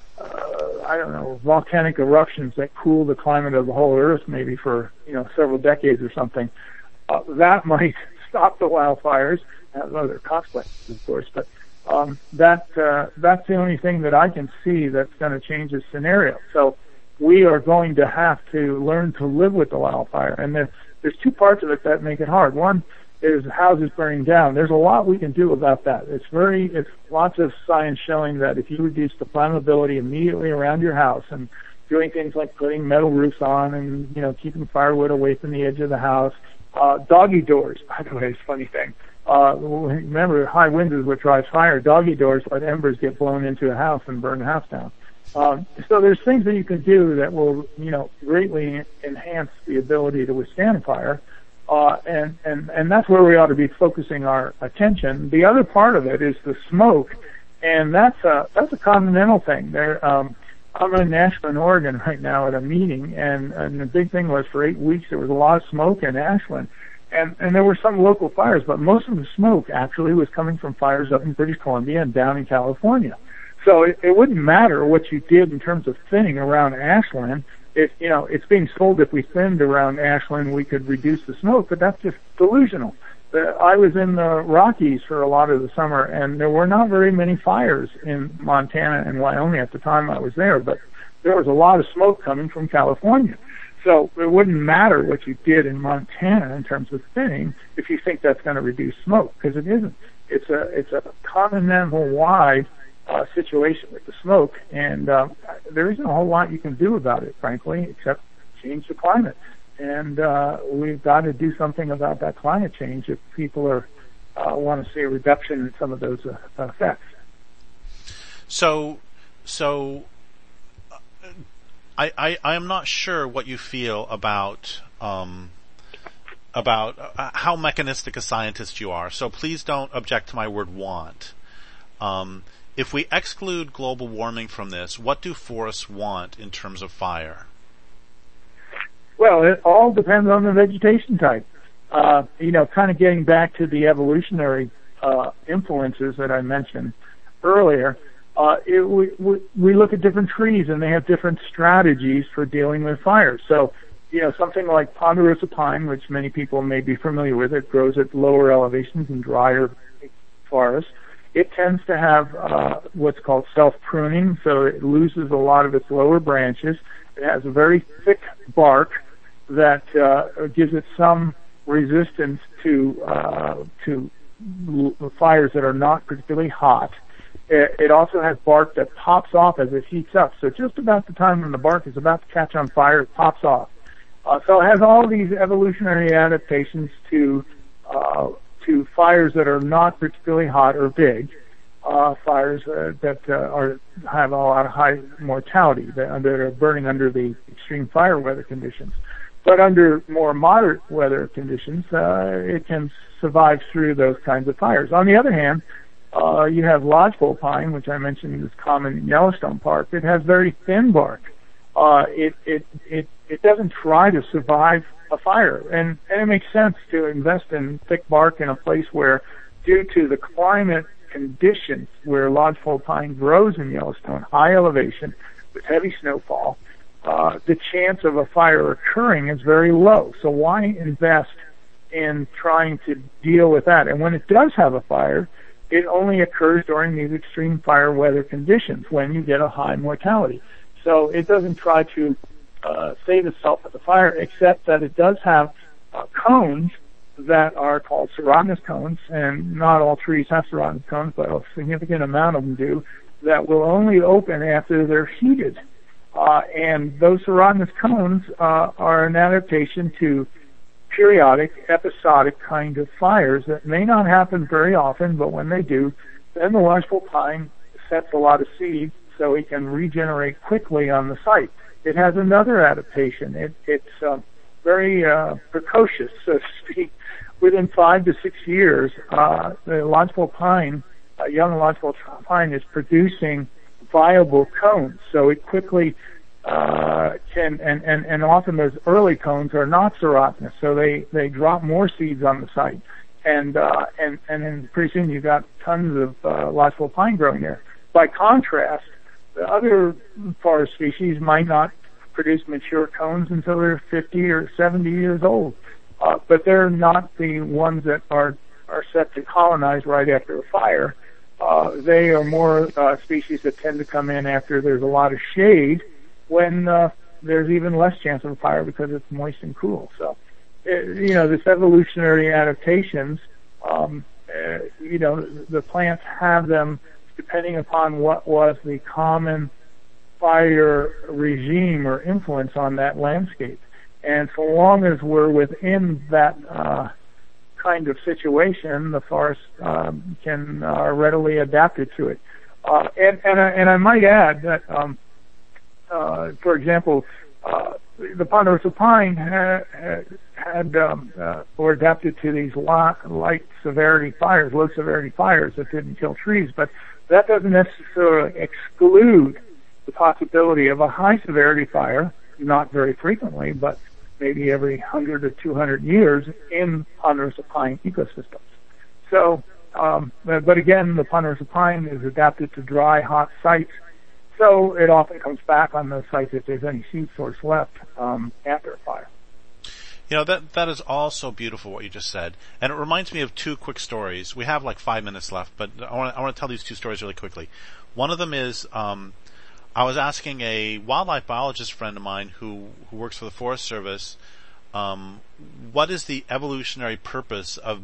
B: uh, I don't know, volcanic eruptions that cool the climate of the whole Earth maybe for, you know, several decades or something. Uh, that might stop the wildfires. Has other consequences, of course, but um, that uh, that's the only thing that I can see that's going to change this scenario. So we are going to have to learn to live with the wildfire, and there, there's two parts of it that make it hard. One is houses burning down. There's a lot we can do about that. It's very, it's lots of science showing that if you reduce the flammability immediately around your house and doing things like putting metal roofs on and, you know, keeping firewood away from the edge of the house, uh, doggy doors, by the way, it's a funny thing. Uh, remember, high winds is what drives fire. Doggy doors let embers get blown into a house and burn the house down. Um, so there's things that you can do that will, you know, greatly enhance the ability to withstand fire. Uh, and, and, and that's where we ought to be focusing our attention. The other part of it is the smoke, and that's a, that's a continental thing. There, um, I'm in Ashland, Oregon right now at a meeting, and, and the big thing was for eight weeks there was a lot of smoke in Ashland. And, and there were some local fires, but most of the smoke actually was coming from fires up in British Columbia and down in California. So it, it wouldn't matter what you did in terms of thinning around Ashland. It, you know, it's being sold if we thinned around Ashland, we could reduce the smoke, but that's just delusional. The, I was in the Rockies for a lot of the summer, and there were not very many fires in Montana and Wyoming at the time I was there, but there was a lot of smoke coming from California. So it wouldn't matter what you did in Montana in terms of thinning if you think that's going to reduce smoke, because it isn't. It's a it's a continental-wide uh, situation with the smoke, and uh, there isn't a whole lot you can do about it, frankly, except change the climate. And uh, we've got to do something about that climate change if people are uh, want to see a reduction in some of those uh, effects.
A: So, so. I, I, I am not sure what you feel about um, about uh, how mechanistic a scientist you are. So please don't object to my word want. Um, if we exclude global warming from this, what do forests want in terms of fire?
B: Well, it all depends on the vegetation type. Uh, you know, kind of getting back to the evolutionary uh, influences that I mentioned earlier. Uh, it, we, we, we look at different trees and they have different strategies for dealing with fire. So, you know, something like ponderosa pine, which many people may be familiar with, it grows at lower elevations in drier forests. It tends to have uh, what's called self-pruning, so it loses a lot of its lower branches. It has a very thick bark that uh, gives it some resistance to uh, to l- fires that are not particularly hot. It also has bark that pops off as it heats up. So just about the time when the bark is about to catch on fire, it pops off. Uh, so it has all these evolutionary adaptations to uh, to fires that are not particularly hot or big, uh, fires uh, that uh, are have a lot of high mortality, that, that are burning under the extreme fire weather conditions. But under more moderate weather conditions, uh, it can survive through those kinds of fires. On the other hand, Uh, you have lodgepole pine, which I mentioned is common in Yellowstone Park. It has very thin bark. Uh, it, it, it, it doesn't try to survive a fire. And, and it makes sense to invest in thick bark in a place where, due to the climate conditions where lodgepole pine grows in Yellowstone, high elevation with heavy snowfall, uh, the chance of a fire occurring is very low. So why invest in trying to deal with that? And when it does have a fire, it only occurs during these extreme fire weather conditions when you get a high mortality. So it doesn't try to uh, save itself at the fire, except that it does have uh, cones that are called serotinous cones, and not all trees have serotinous cones, but a significant amount of them do, that will only open after they're heated. Uh, and those serotinous cones uh, are an adaptation to periodic, episodic kind of fires that may not happen very often, but when they do, then the lodgepole pine sets a lot of seeds so it can regenerate quickly on the site. It has another adaptation. It, it's uh, very uh, precocious, so to speak. Within five to six years, uh, the lodgepole pine, uh, young lodgepole pine, is producing viable cones, so it quickly Uh, can and, and, and often those early cones are not serotinous, so they, they drop more seeds on the site. and uh, and and then pretty soon you got tons of uh, lodgepole pine growing there. By contrast, the other forest species might not produce mature cones until they're fifty or seventy years old, uh, but they're not the ones that are are set to colonize right after a fire. Uh, they are more uh, species that tend to come in after there's a lot of shade, when uh, there's even less chance of a fire because it's moist and cool. So, it, you know, this evolutionary adaptations, um, uh, you know, the plants have them depending upon what was the common fire regime or influence on that landscape. And so long as we're within that uh, kind of situation, the forest um, can uh, readily adapt it to it. Uh, and, and, I, and I might add that, um, uh, for example, uh, the ponderosa pine had, had um, uh, or adapted to these light severity fires, low severity fires that didn't kill trees, but that doesn't necessarily exclude the possibility of a high severity fire, not very frequently, but maybe every one hundred or two hundred years in ponderosa pine ecosystems. So, um, but, but again, the ponderosa pine is adapted to dry, hot sites, so it often comes back on those sites if there's any seed source left um, after a fire.
A: You know, that that is all so beautiful what you just said. And it reminds me of two quick stories. We have like five minutes left, but I want to, I want to tell these two stories really quickly. One of them is, um, I was asking a wildlife biologist friend of mine who, who works for the Forest Service, um, what is the evolutionary purpose of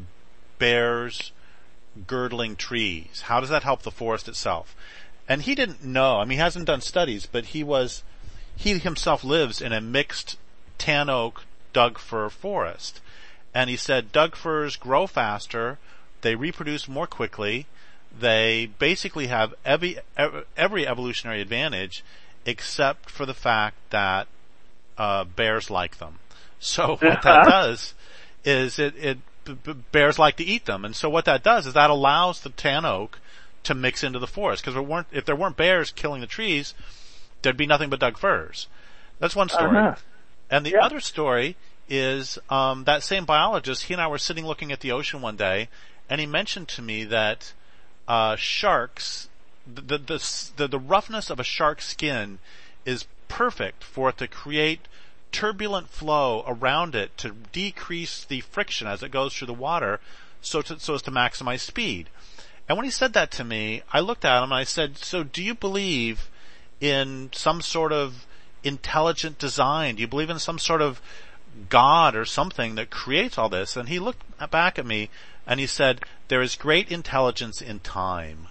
A: bears girdling trees? How does that help the forest itself? And he didn't know. I mean, he hasn't done studies, but he was, he himself lives in a mixed tan oak Doug fir forest. And he said Doug firs grow faster, they reproduce more quickly, they basically have every, every evolutionary advantage except for the fact that uh, bears like them. So what that does is it, it b- b- bears like to eat them. And so what that does is that allows the tan oak to mix into the forest. Because if, weren't, if there weren't bears killing the trees, there'd be nothing but Doug firs. That's one story.
B: Uh-huh.
A: And the
B: yeah.
A: other story is um, that same biologist, he and I were sitting looking at the ocean one day, and he mentioned to me that uh, sharks, the, the, the, the roughness of a shark's skin is perfect for it to create turbulent flow around it to decrease the friction as it goes through the water so, to, so as to maximize speed. And when he said that to me, I looked at him and I said, so do you believe in some sort of intelligent design? Do you believe in some sort of God or something that creates all this? And he looked back at me and he said, there is great intelligence in time.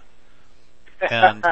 A: And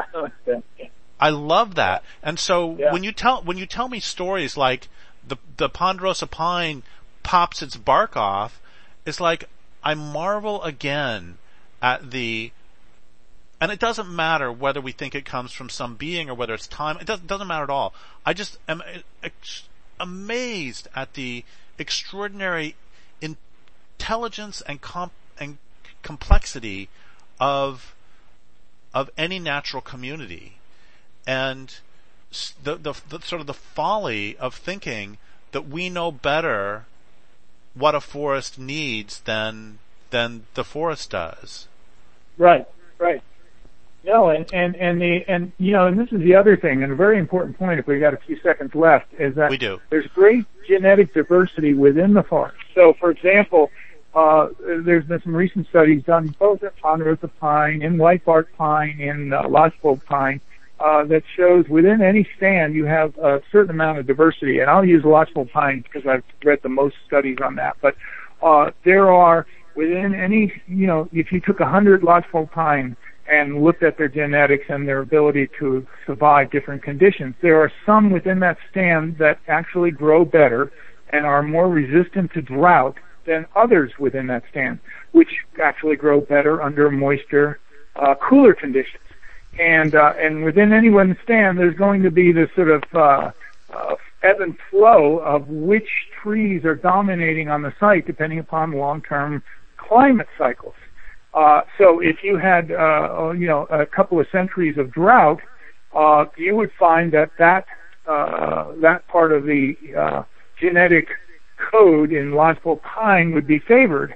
A: I love that. And so yeah. when you tell, when you tell me stories like the, the ponderosa pine pops its bark off, it's like I marvel again at the, and it doesn't matter whether we think it comes from some being or whether it's time. It doesn't, doesn't matter at all. I just am ex- amazed at the extraordinary intelligence and, comp- and complexity of of any natural community, and the, the, the sort of the folly of thinking that we know better what a forest needs than than the forest does.
B: Right, right. No, and, and, and the, and, you know, and this is the other thing, and a very important point if we've got a few seconds left, is that
A: we do.
B: There's great genetic diversity within the forest. So, for example, uh, there's been some recent studies done both at ponderosa pine, in white bark pine, in uh, lodgepole pine, uh, that shows within any stand you have a certain amount of diversity. And I'll use lodgepole pine because I've read the most studies on that. But, uh, there are, within any, you know, if you took a hundred lodgepole pine and looked at their genetics and their ability to survive different conditions, there are some within that stand that actually grow better and are more resistant to drought than others within that stand, which actually grow better under moisture, uh, cooler conditions. And, uh, and within any one stand, there's going to be this sort of, uh, uh, ebb and flow of which trees are dominating on the site depending upon long-term climate cycles. Uh, so if you had, uh, you know, a couple of centuries of drought, uh, you would find that that, uh, that part of the, uh, genetic code in lodgepole pine would be favored.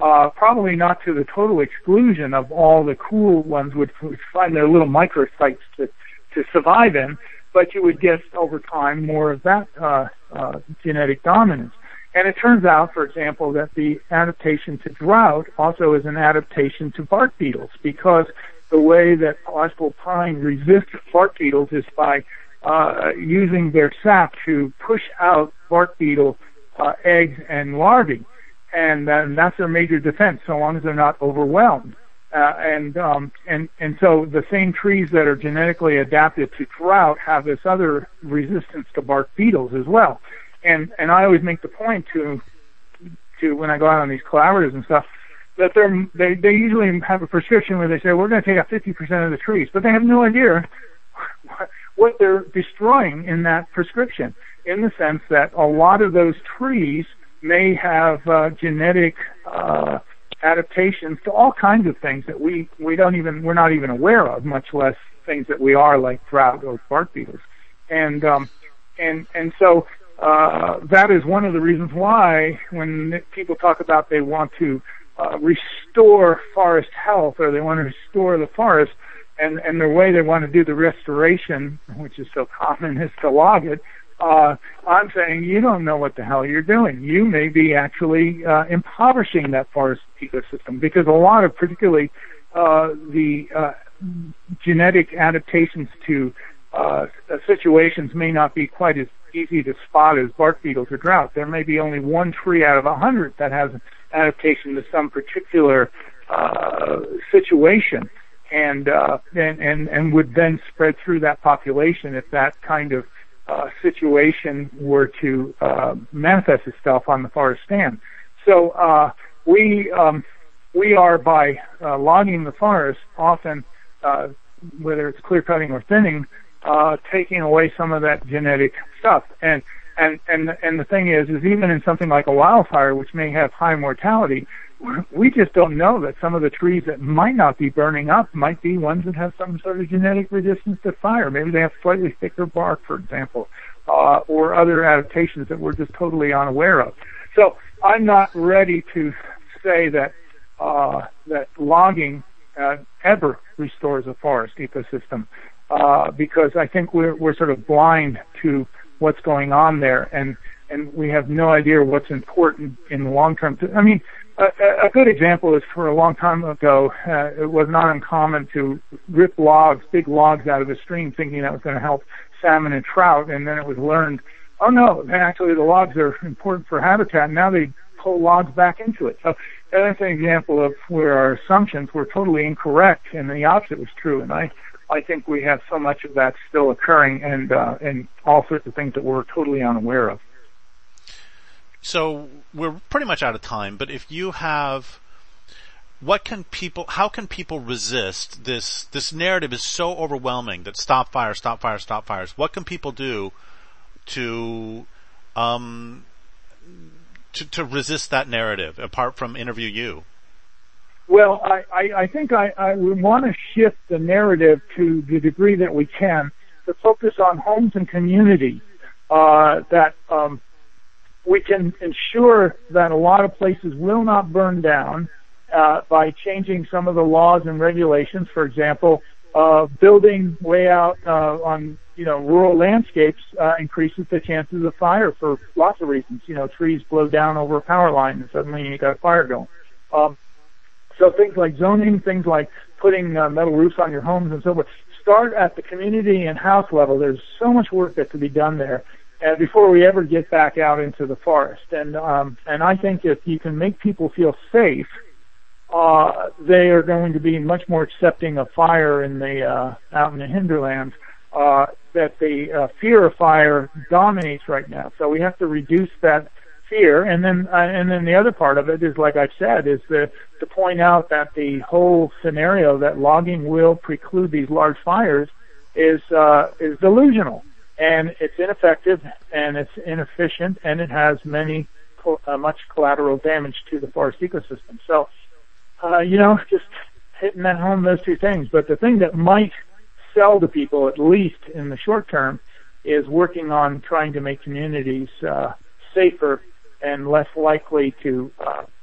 B: uh, probably not to the total exclusion of all the cool ones which, which find their little microsites to, to survive in, but you would get over time more of that uh, uh, genetic dominance. And it turns out, for example, that the adaptation to drought also is an adaptation to bark beetles, because the way that Oswald pine resists bark beetles is by uh, using their sap to push out bark beetle uh, eggs and larvae. And, uh, and that's their major defense, so long as they're not overwhelmed. Uh, and, um, and, and so the same trees that are genetically adapted to drought have this other resistance to bark beetles as well. And, and I always make the point to, to when I go out on these collaboratives and stuff, that they're, they, they usually have a prescription where they say, we're going to take out fifty percent of the trees, but they have no idea what they're destroying in that prescription, in the sense that a lot of those trees may have uh, genetic uh, adaptations to all kinds of things that we, we don't even, we're not even aware of, much less things that we are, like drought or bark beetles. And, um, and, and so, uh, that is one of the reasons why when people talk about they want to, uh, restore forest health, or they want to restore the forest, and, and the way they want to do the restoration, which is so common, is to log it. Uh, I'm saying you don't know what the hell you're doing. You may be actually uh, impoverishing that forest ecosystem, because a lot of, particularly uh, the uh, genetic adaptations to uh, situations may not be quite as easy to spot as bark beetles or drought. There may be only one tree out of a hundred that has an adaptation to some particular uh, situation, and, uh, and and and would then spread through that population if that kind of Uh, situation were to uh, manifest itself on the forest stand. So uh, we um, we are, by uh, logging the forest, often, uh, whether it's clear cutting or thinning, uh, taking away some of that genetic stuff. And and and and the thing is, is even in something like a wildfire, which may have high mortality, we just don't know that some of the trees that might not be burning up might be ones that have some sort of genetic resistance to fire. Maybe they have slightly thicker bark, for example, uh, or other adaptations that we're just totally unaware of. So I'm not ready to say that uh, that logging uh, ever restores a forest ecosystem, uh, because I think we're we're sort of blind to what's going on there, and and we have no idea what's important in the long term. I mean, A, a good example is, for a long time ago, uh, it was not uncommon to rip logs, big logs out of a stream, thinking that was going to help salmon and trout, and then it was learned, oh no, actually the logs are important for habitat, and now they pull logs back into it. So that's an example of where our assumptions were totally incorrect, and the opposite was true, and I, I think we have so much of that still occurring, and, uh, and all sorts of things that we're totally unaware of.
A: So we're pretty much out of time, but if you have, what can people, how can people resist this, this narrative is so overwhelming that stop fire, stop fire, stop fires. What can people do to, um, to, to resist that narrative, apart from interview you?
B: Well, I, I, I think I, I want to shift the narrative to the degree that we can, to focus on homes and community, uh, that, um, we can ensure that a lot of places will not burn down uh, by changing some of the laws and regulations. For example, uh, building way out uh, on you know rural landscapes uh, increases the chances of fire for lots of reasons. You know, trees blow down over a power line, and suddenly you got a fire going. Um, so things like zoning, things like putting uh, metal roofs on your homes and so forth. Start at the community and house level. There's so much work that can be done there. And before we ever get back out into the forest. And um, and I think if you can make people feel safe, uh, they are going to be much more accepting of fire in the uh, out in the hinterlands. Uh, that the uh, fear of fire dominates right now. So we have to reduce that fear. And then uh, and then the other part of it is, like I've said, is the, to point out that the whole scenario that logging will preclude these large fires is uh, is delusional. And it's ineffective, and it's inefficient, and it has many, uh, much collateral damage to the forest ecosystem. So, uh, you know, just hitting that home, those two things. But the thing that might sell to people, at least in the short term, is working on trying to make communities uh, safer and less likely to uh,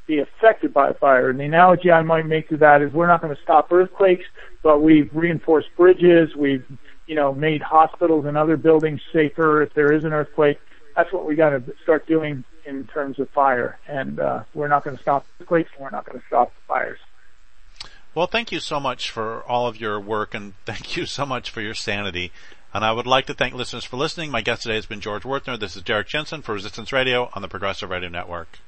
B: be affected by a fire. And the analogy I might make to that is we're not going to stop earthquakes, but we've reinforced bridges, we've, you know, made hospitals and other buildings safer if there is an earthquake. That's what we got to start doing in terms of fire. And uh, we're not going to stop earthquakes, and we're not going to stop fires.
A: Well, thank you so much for all of your work, and thank you so much for your sanity. And I would like to thank listeners for listening. My guest today has been George Werthner. This is Derek Jensen for Resistance Radio on the Progressive Radio Network.